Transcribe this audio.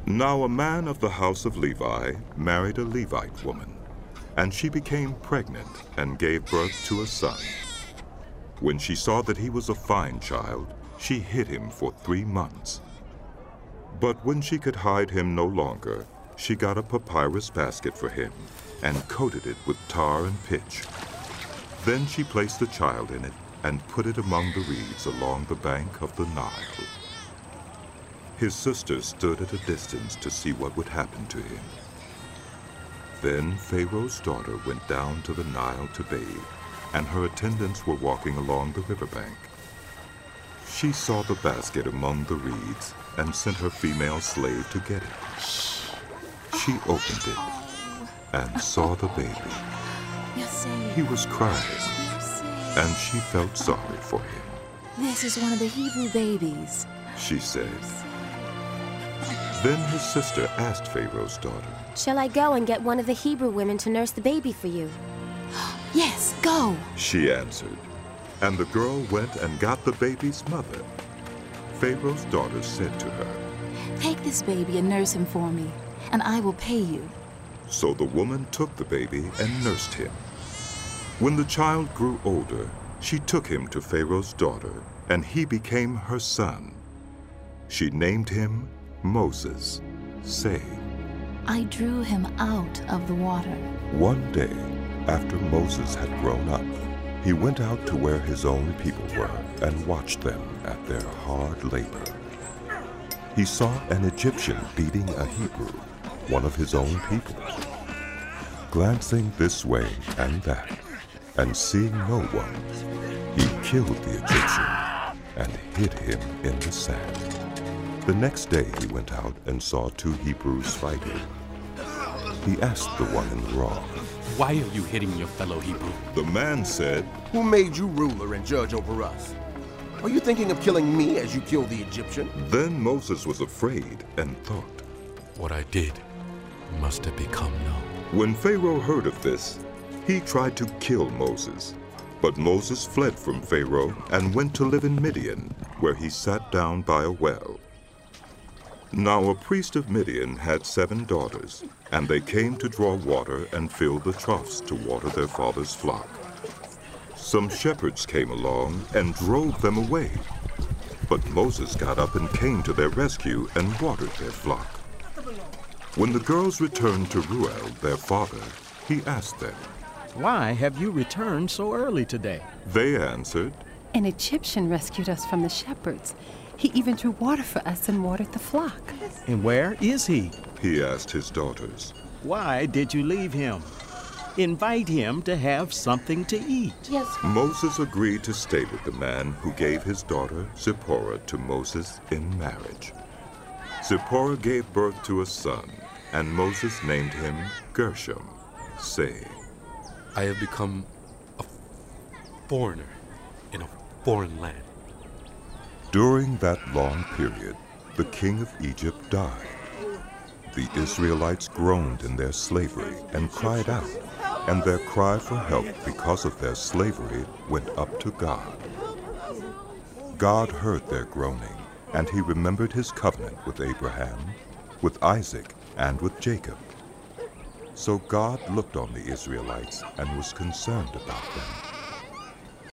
Now a man of the house of Levi married a Levite woman, and she became pregnant and gave birth to a son. When she saw that he was a fine child, she hid him for 3 months. But when she could hide him no longer, she got a papyrus basket for him and coated it with tar and pitch. Then she placed the child in it and put it among the reeds along the bank of the Nile. His sister stood at a distance to see what would happen to him. Then Pharaoh's daughter went down to the Nile to bathe, and her attendants were walking along the riverbank. She saw the basket among the reeds and sent her female slave to get it. She opened it and saw the baby. He was crying, and she felt sorry for him. This is one of the Hebrew babies, she said. Then his sister asked Pharaoh's daughter, "Shall I go and get one of the Hebrew women to nurse the baby for you?" Yes, go, she answered. And the girl went and got the baby's mother. Pharaoh's daughter said to her, "Take this baby and nurse him for me, and I will pay you." So the woman took the baby and nursed him. When the child grew older, she took him to Pharaoh's daughter, and he became her son. She named him Moses, saying, "I drew him out of the water." One day, after Moses had grown up, he went out to where his own people were and watched them at their hard labor. He saw an Egyptian beating a Hebrew, one of his own people. Glancing this way and that, and seeing no one, he killed the Egyptian and hid him in the sand. The next day he went out and saw 2 Hebrews fighting. He asked the one in the wrong, "Why are you hitting your fellow Hebrew?" The man said, "Who made you ruler and judge over us? Are you thinking of killing me as you killed the Egyptian?" Then Moses was afraid and thought, What I did must have become known. When Pharaoh heard of this, he tried to kill Moses. But Moses fled from Pharaoh and went to live in Midian, where he sat down by a well. Now a priest of Midian had 7 daughters, and they came to draw water and fill the troughs to water their father's flock. Some shepherds came along and drove them away. But Moses got up and came to their rescue and watered their flock. When the girls returned to Reuel, their father, he asked them, "Why have you returned so early today?" They answered, "An Egyptian rescued us from the shepherds. He even drew water for us and watered the flock." "And where is he?" he asked his daughters. "Why did you leave him? Invite him to have something to eat." Yes. Moses agreed to stay with the man who gave his daughter Zipporah to Moses in marriage. Zipporah gave birth to a son, and Moses named him Gershom, saying, I have become a foreigner in a foreign land. During that long period, the king of Egypt died. The Israelites groaned in their slavery and cried out, and their cry for help because of their slavery went up to God. God heard their groaning, and he remembered his covenant with Abraham, with Isaac, and with Jacob. So God looked on the Israelites and was concerned about them.